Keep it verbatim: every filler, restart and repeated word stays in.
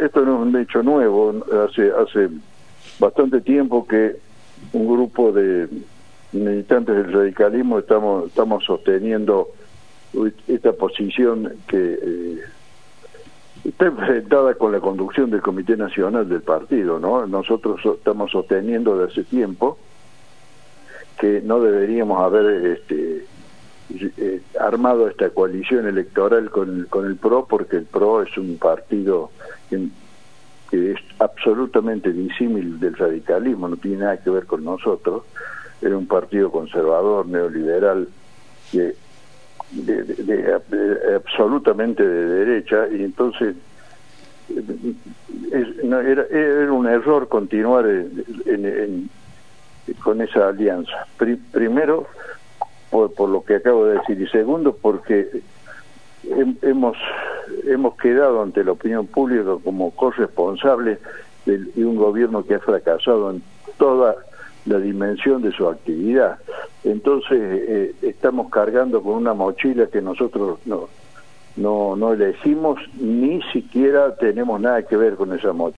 esto no es un hecho nuevo. Hace, hace bastante tiempo que un grupo de militantes del radicalismo estamos, estamos sosteniendo esta posición que eh, está enfrentada con la conducción del Comité Nacional del partido, ¿no? Nosotros so, estamos sosteniendo desde hace tiempo que no deberíamos haber este, eh, armado esta coalición electoral con, con el P R O, porque el P R O es un partido que, que es absolutamente disímil del radicalismo, no tiene nada que ver con nosotros. Es un partido conservador, neoliberal, que de, de, de, de, absolutamente de derecha, y entonces es, no, era, era un error continuar en, en, en, con esa alianza. Pri, primero, por, por lo que acabo de decir, y segundo, porque he, hemos hemos quedado ante la opinión pública como corresponsables de, de un gobierno que ha fracasado en toda la dimensión de su actividad. Entonces eh, estamos cargando con una mochila que nosotros no, no, no elegimos, ni siquiera tenemos nada que ver con esa mochila.